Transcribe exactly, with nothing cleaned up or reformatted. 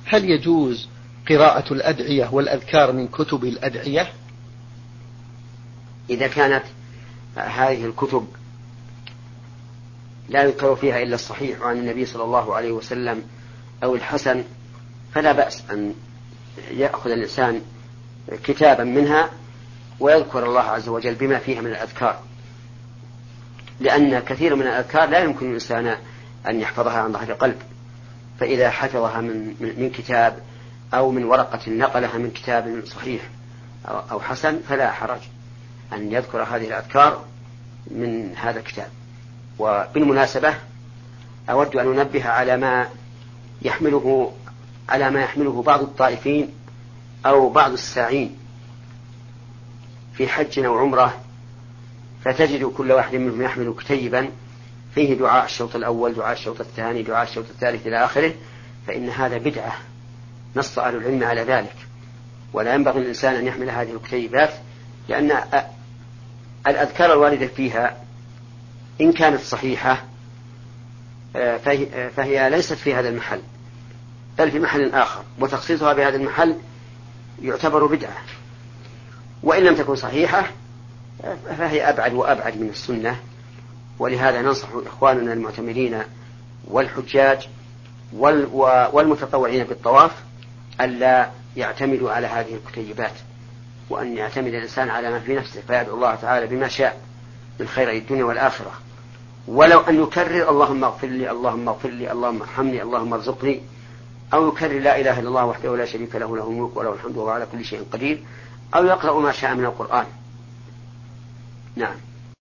هل يجوز قراءة الأدعية والأذكار من كتب الأدعية؟ إذا كانت هذه الكتب لا يذكر فيها إلا الصحيح عن النبي صلى الله عليه وسلم أو الحسن فلا بأس أن يأخذ الإنسان كتابا منها ويذكر الله عز وجل بما فيها من الأذكار، لأن كثير من الأذكار لا يمكن الإنسان أن يحفظها عن ظهر قلب، فإذا حفظها من, من كتاب أو من ورقة نقلها من كتاب صحيح أو حسن فلا حرج أن يذكر هذه الأذكار من هذا الكتاب. وبالمناسبة أود أن أنبه على ما يحمله على ما يحمله بعض الطائفين أو بعض الساعين في حج أو عمرة، فتجد كل واحد منهم يحمل كتيبا فيه دعاء الشوط الأول، دعاء الشوط الثاني، دعاء الشوط الثالث إلى آخره، فإن هذا بدعة نص أهل العلم على ذلك، ولا ينبغي الإنسان أن يحمل هذه الكتيبات، لأن الأذكار الواردة فيها إن كانت صحيحة فهي ليست في هذا المحل بل في محل آخر، وتخصيصها بهذا المحل يعتبر بدعة، وإن لم تكن صحيحة فهي أبعد وأبعد من السنة. ولهذا ننصح إخواننا المعتمرين والحجاج والمتطوعين بالطواف ألا يعتمدوا على هذه الكتيبات، وأن يعتمد الإنسان على ما في نفسه فيدعو الله تعالى بما شاء من خير الدنيا والآخرة، ولو أن يكرر اللهم اغفر لي اللهم اغفر لي اللهم ارحمني اللهم ارزقني، أو يكرر لا إله إلا الله وحده لا شريك له له الملك وله الحمد وهو على كل شيء قدير، أو يقرأ ما شاء من القرآن. نعم.